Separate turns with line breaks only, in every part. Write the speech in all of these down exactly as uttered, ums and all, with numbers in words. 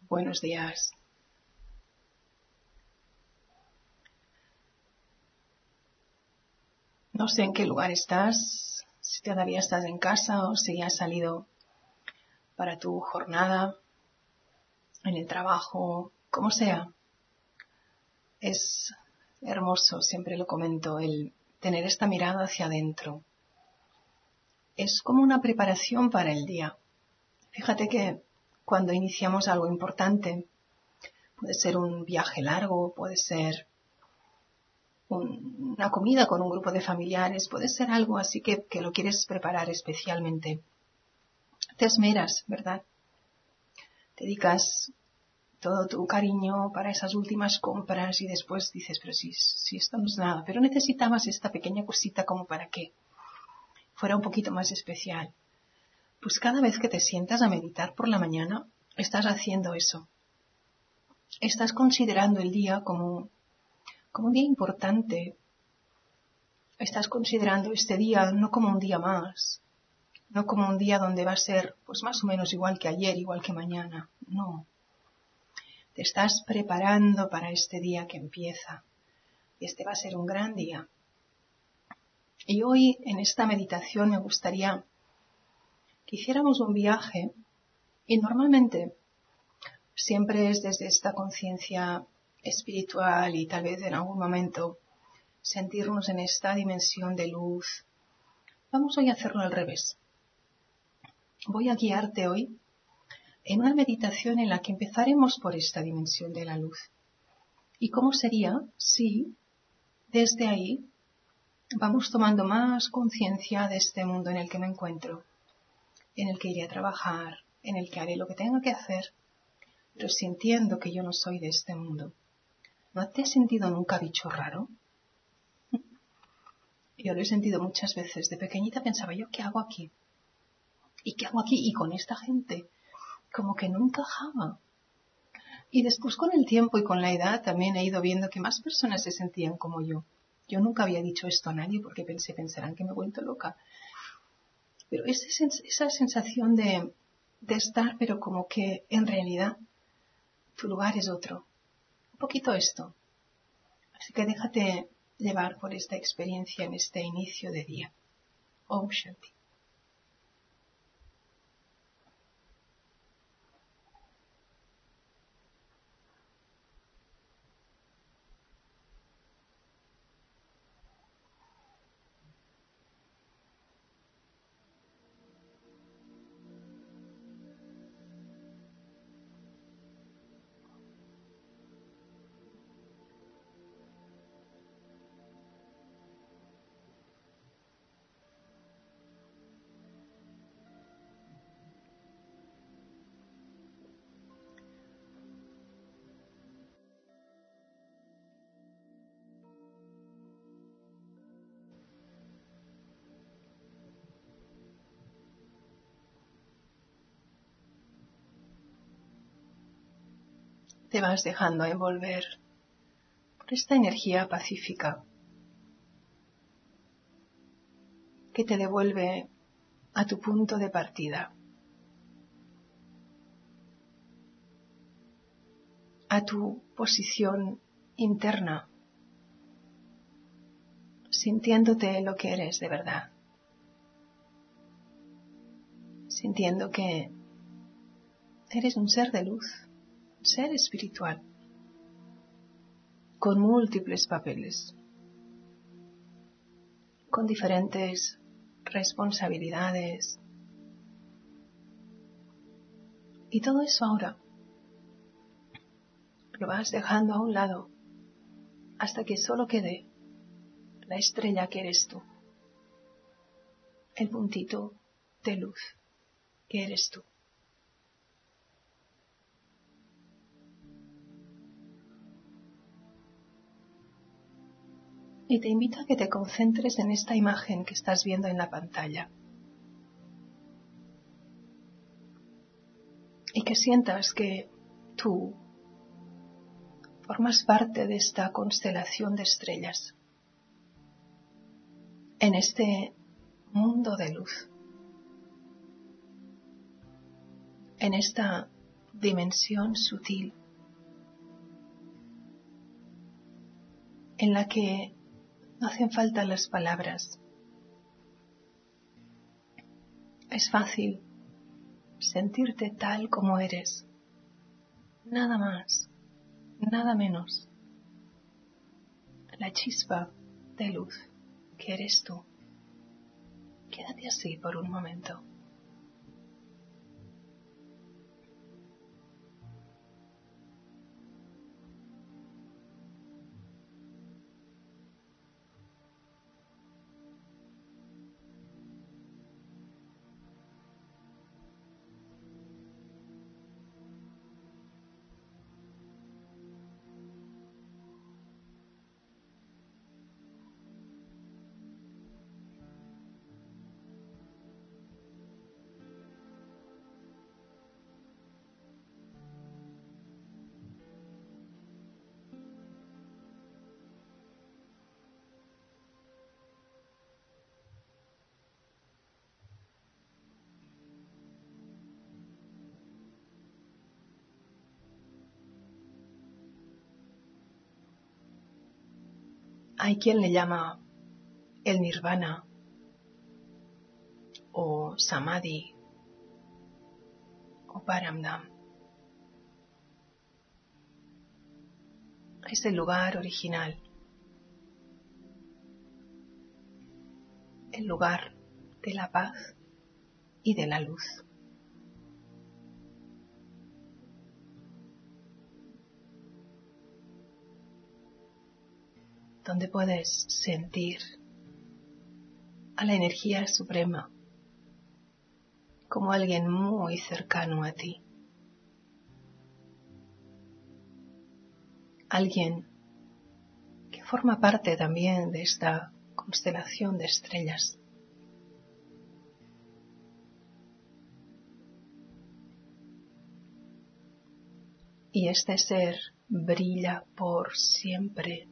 Buenos días. No sé en qué lugar estás, si todavía estás en casa o si has salido para tu jornada, en el trabajo, como sea. Es hermoso, siempre lo comento, el tener esta mirada hacia adentro. Es como una preparación para el día. Fíjate que cuando iniciamos algo importante, puede ser un viaje largo, puede ser un, una comida con un grupo de familiares, puede ser algo así que, que lo quieres preparar especialmente. Te esmeras, ¿verdad? Dedicas todo tu cariño para esas últimas compras y después dices, pero si, si esto no es nada, pero necesitabas esta pequeña cosita como para que fuera un poquito más especial. Pues cada vez que te sientas a meditar por la mañana, estás haciendo eso. Estás considerando el día como, como un día importante. Estás considerando este día no como un día más, no como un día donde va a ser pues más o menos igual que ayer, igual que mañana. No. Te estás preparando para este día que empieza. Este va a ser un gran día. Y hoy en esta meditación me gustaría que hiciéramos un viaje, y normalmente siempre es desde esta conciencia espiritual y tal vez en algún momento sentirnos en esta dimensión de luz. Vamos hoy a hacerlo al revés. Voy a guiarte hoy en una meditación en la que empezaremos por esta dimensión de la luz. ¿Y cómo sería si desde ahí vamos tomando más conciencia de este mundo en el que me encuentro, en el que iré a trabajar, en el que haré lo que tenga que hacer, pero sintiendo que yo no soy de este mundo? ¿No te has sentido nunca bicho raro? Yo lo he sentido muchas veces. De pequeñita pensaba yo, ¿qué hago aquí? ¿Y qué hago aquí? Y con esta gente, como que no encajaba. Y después con el tiempo y con la edad también he ido viendo que más personas se sentían como yo. Yo nunca había dicho esto a nadie porque pensé, pensarán que me he vuelto loca. Pero esa, esa sensación de, de estar, pero como que en realidad tu lugar es otro. Un poquito esto. Así que déjate llevar por esta experiencia en este inicio de día. Om Shanti. Te vas dejando envolver por esta energía pacífica que te devuelve a tu punto de partida, a tu posición interna, sintiéndote lo que eres de verdad, sintiendo que eres un ser de luz, un ser espiritual, con múltiples papeles, con diferentes responsabilidades. Y todo eso ahora lo vas dejando a un lado hasta que solo quede la estrella que eres tú, el puntito de luz que eres tú. Y te invito a que te concentres en esta imagen que estás viendo en la pantalla. Y que sientas que tú formas parte de esta constelación de estrellas, en este mundo de luz, en esta dimensión sutil en la que no hacen falta las palabras. Es fácil sentirte tal como eres, nada más, nada menos. La chispa de luz que eres tú. Quédate así por un momento. Hay quien le llama el nirvana o samadhi o paramdam. Es el lugar original, el lugar de la paz y de la luz. Donde puedes sentir a la energía suprema como alguien muy cercano a ti. Alguien que forma parte también de esta constelación de estrellas. Y este ser brilla por siempre.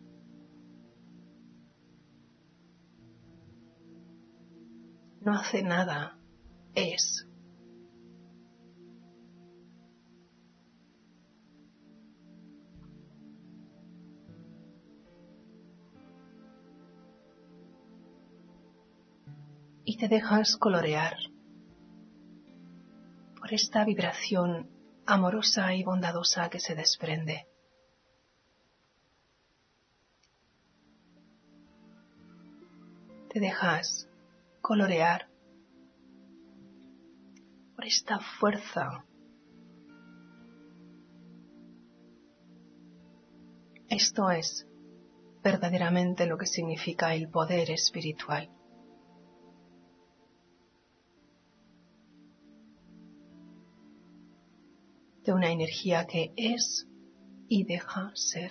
No hace nada, es. Y te dejas colorear por esta vibración amorosa y bondadosa que se desprende. Te dejas colorear por esta fuerza. Esto es verdaderamente lo que significa el poder espiritual. De una energía que es y deja ser.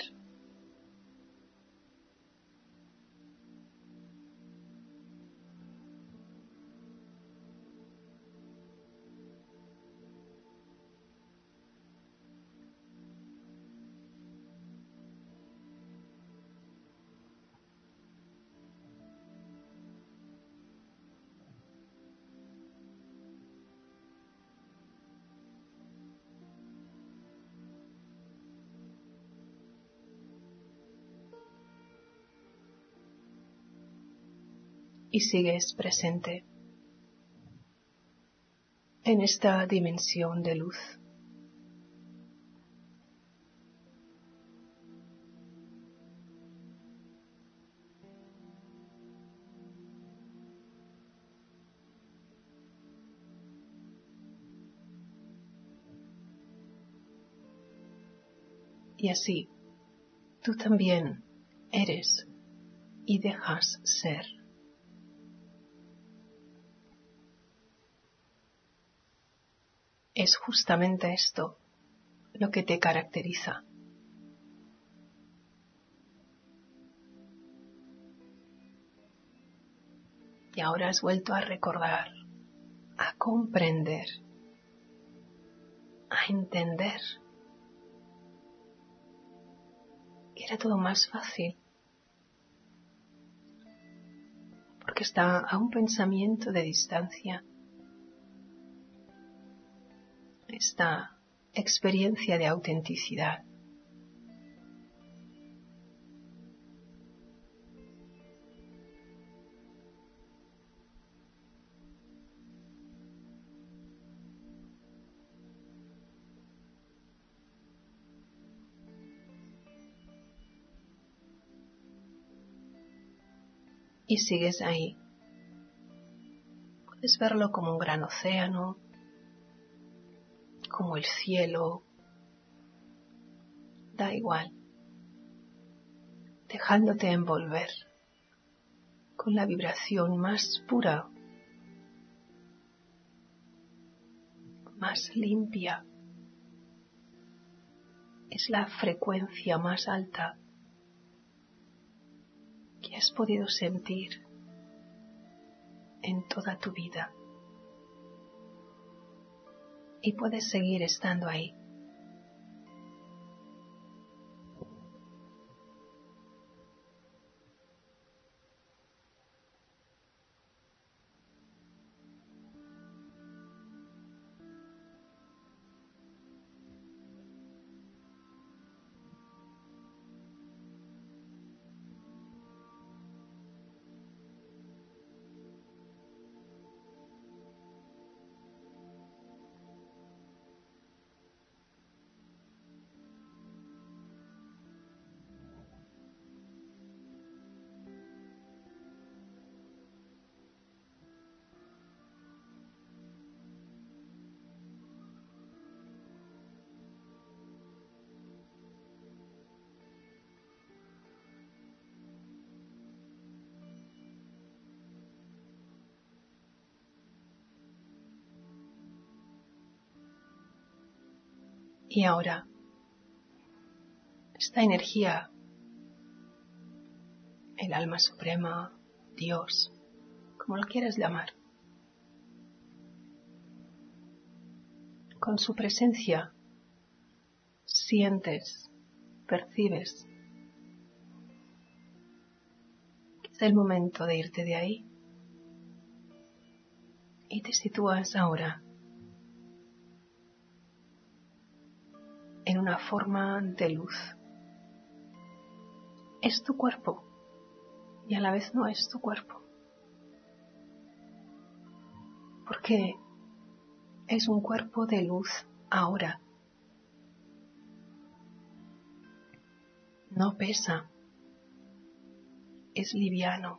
Y sigues presente en esta dimensión de luz. Y así, tú también eres y dejas ser. Es justamente esto lo que te caracteriza. Y ahora has vuelto a recordar, a comprender, a entender que era todo más fácil. Porque está a un pensamiento de distancia. Está experiencia de autenticidad. Y sigues ahí. Puedes verlo como un gran océano, como el cielo, da igual, dejándote envolver con la vibración más pura, más limpia. Es la frecuencia más alta que has podido sentir en toda tu vida. Y puedes seguir estando ahí. Y ahora, esta energía, el alma suprema, Dios, como lo quieras llamar, con su presencia sientes, percibes que es el momento de irte de ahí y te sitúas ahora en una forma de luz. Es tu cuerpo y a la vez no es tu cuerpo, porque es un cuerpo de luz ahora. No pesa, es liviano.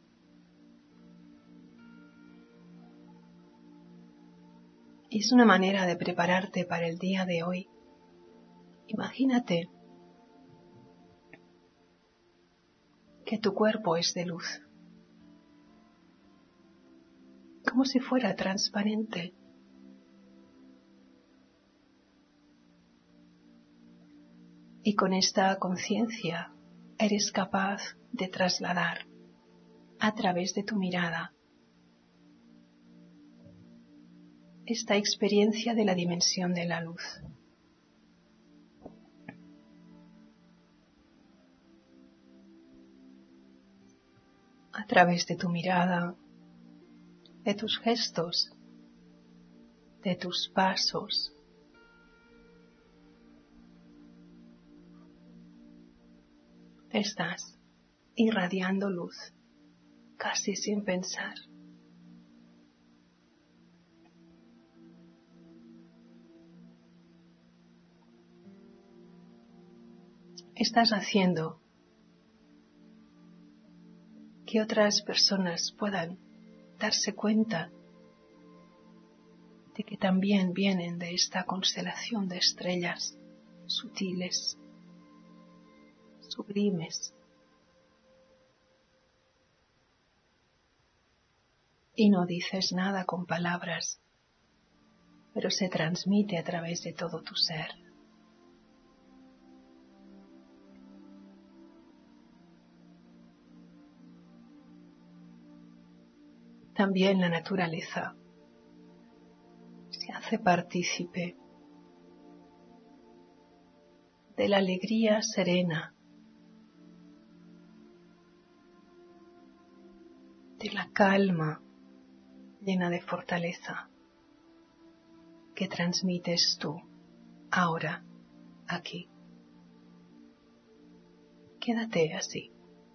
Y es una manera de prepararte para el día de hoy. Imagínate que tu cuerpo es de luz, como si fuera transparente. Y con esta conciencia eres capaz de trasladar a través de tu mirada esta experiencia de la dimensión de la luz. A través de tu mirada, de tus gestos, de tus pasos. Estás irradiando luz, casi sin pensar. Estás haciendo que otras personas puedan darse cuenta de que también vienen de esta constelación de estrellas sutiles, sublimes. Y no dices nada con palabras, pero se transmite a través de todo tu ser. También la naturaleza se hace partícipe de la alegría serena, de la calma llena de fortaleza que transmites tú ahora, aquí. Quédate así.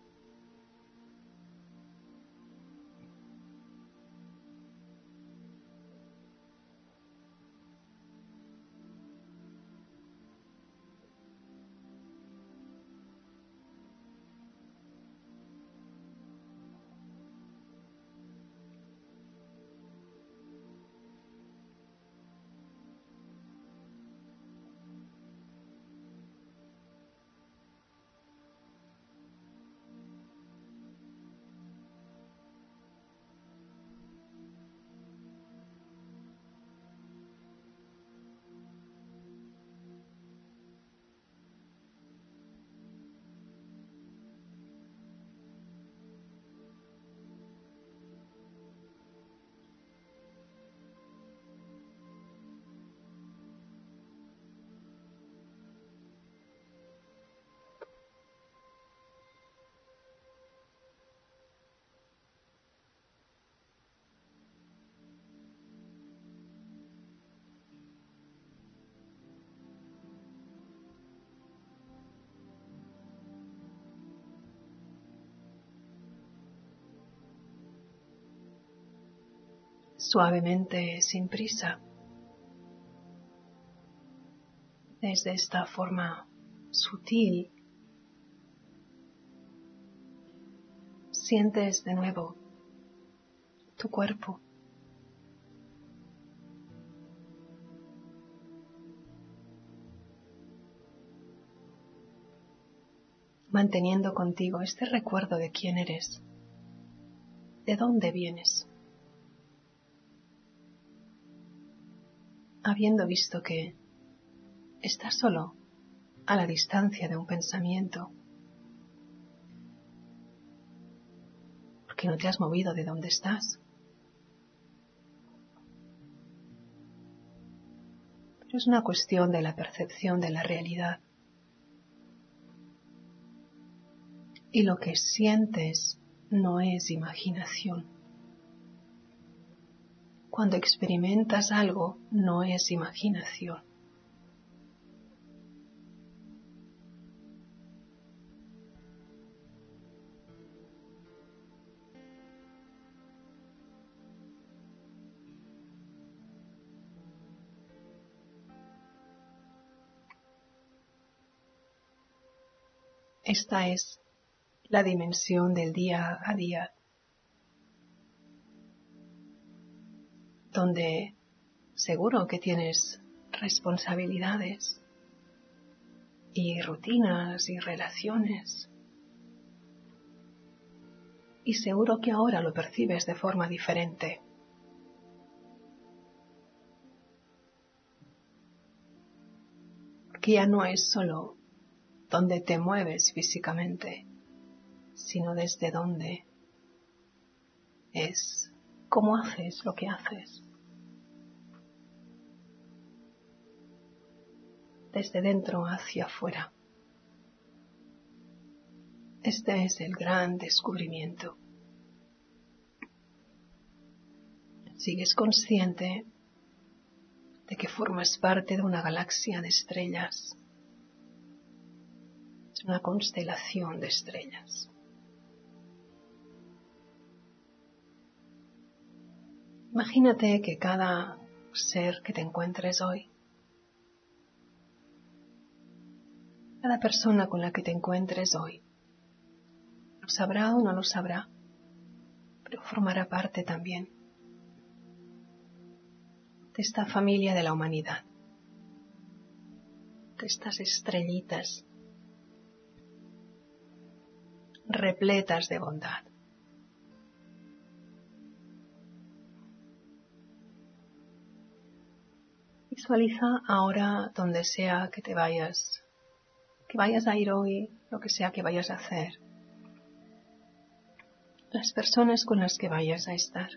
Suavemente, sin prisa, desde esta forma sutil, sientes de nuevo tu cuerpo. Manteniendo contigo este recuerdo de quién eres, de dónde vienes. Habiendo visto que estás solo a la distancia de un pensamiento, porque no te has movido de donde estás. Pero es una cuestión de la percepción de la realidad. Y lo que sientes no es imaginación. Cuando experimentas algo, no es imaginación. Esta es la dimensión del día a día, donde seguro que tienes responsabilidades y rutinas y relaciones, y seguro que ahora lo percibes de forma diferente. Porque ya no es solo donde te mueves físicamente, sino desde dónde es, cómo haces lo que haces. Desde dentro hacia afuera. Este es el gran descubrimiento. Sigues consciente de que formas parte de una galaxia de estrellas. Es una constelación de estrellas. Imagínate que cada ser que te encuentres hoy, cada persona con la que te encuentres hoy, lo sabrá o no lo sabrá, pero formará parte también de esta familia de la humanidad, de estas estrellitas repletas de bondad. Visualiza ahora donde sea que te vayas, que vayas a ir hoy, lo que sea que vayas a hacer, las personas con las que vayas a estar.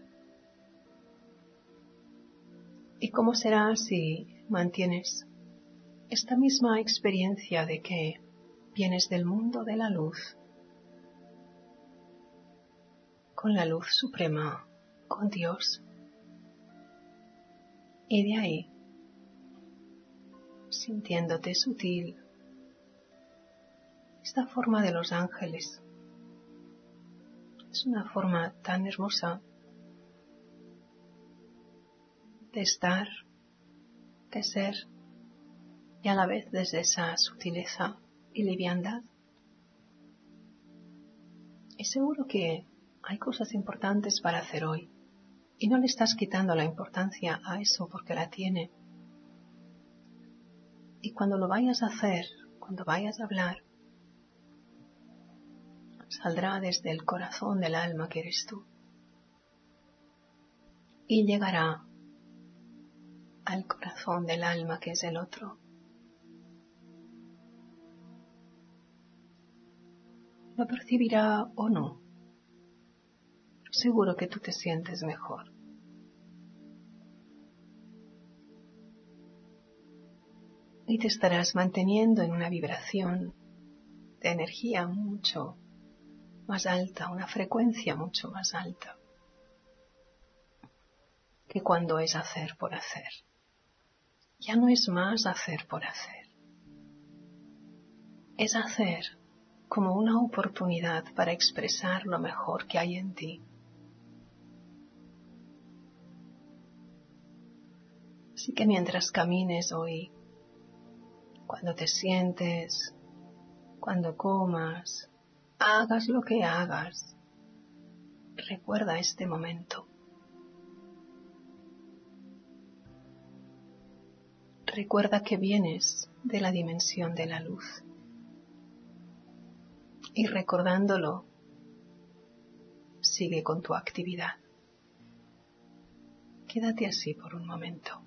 ¿Y cómo será si mantienes esta misma experiencia de que vienes del mundo de la luz, con la luz suprema, con Dios? Y de ahí sintiéndote sutil. Esta forma de los ángeles es una forma tan hermosa de estar, de ser, y a la vez desde esa sutileza y liviandad. Y seguro que hay cosas importantes para hacer hoy, y no le estás quitando la importancia a eso porque la tiene. Y cuando lo vayas a hacer, cuando vayas a hablar, saldrá desde el corazón del alma que eres tú y llegará al corazón del alma que es el otro. Lo percibirá o no. Seguro que tú te sientes mejor. Y te estarás manteniendo en una vibración de energía mucho más alta, una frecuencia mucho más alta que cuando es hacer por hacer. Ya no es más hacer por hacer. Es hacer como una oportunidad para expresar lo mejor que hay en ti. Así que mientras camines hoy, cuando te sientes, cuando comas, hagas lo que hagas, recuerda este momento. Recuerda que vienes de la dimensión de la luz. Y recordándolo, sigue con tu actividad. Quédate así por un momento.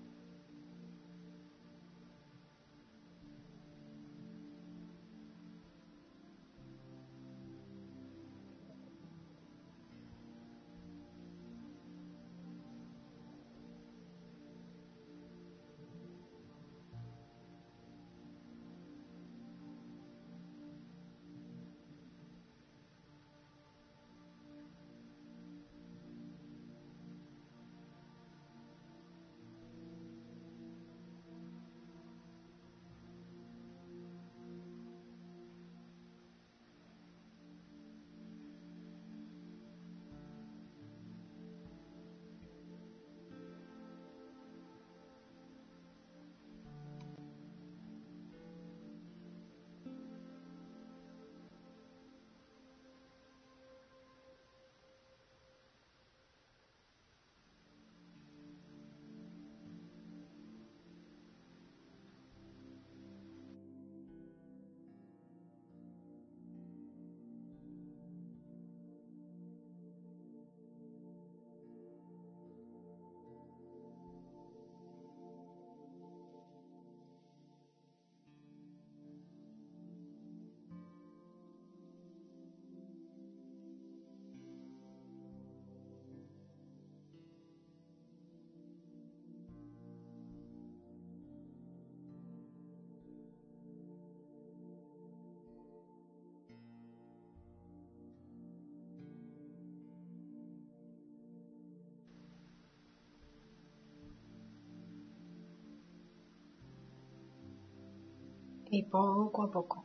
Y poco a poco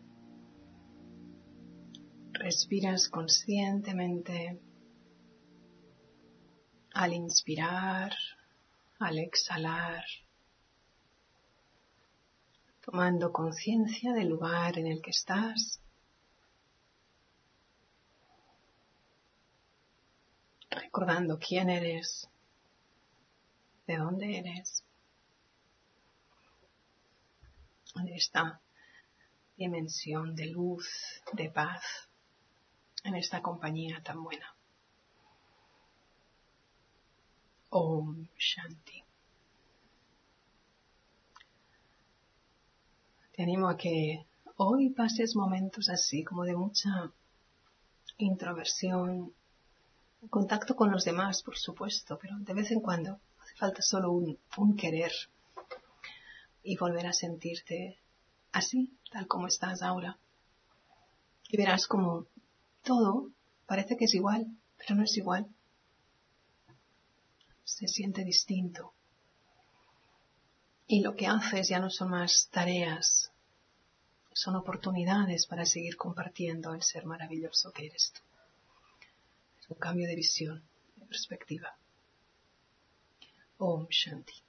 respiras conscientemente al inspirar, al exhalar, tomando conciencia del lugar en el que estás, recordando quién eres, de dónde eres, en esta dimensión de luz, de paz, en esta compañía tan buena. Om Shanti. Te animo a que hoy pases momentos así, como de mucha introversión, contacto con los demás, por supuesto, pero de vez en cuando hace falta solo un, un querer y volver a sentirte así, tal como estás ahora. Y verás como todo parece que es igual, pero no es igual. Se siente distinto. Y lo que haces ya no son más tareas, son oportunidades para seguir compartiendo el ser maravilloso que eres tú. Es un cambio de visión, de perspectiva. Om Shanti.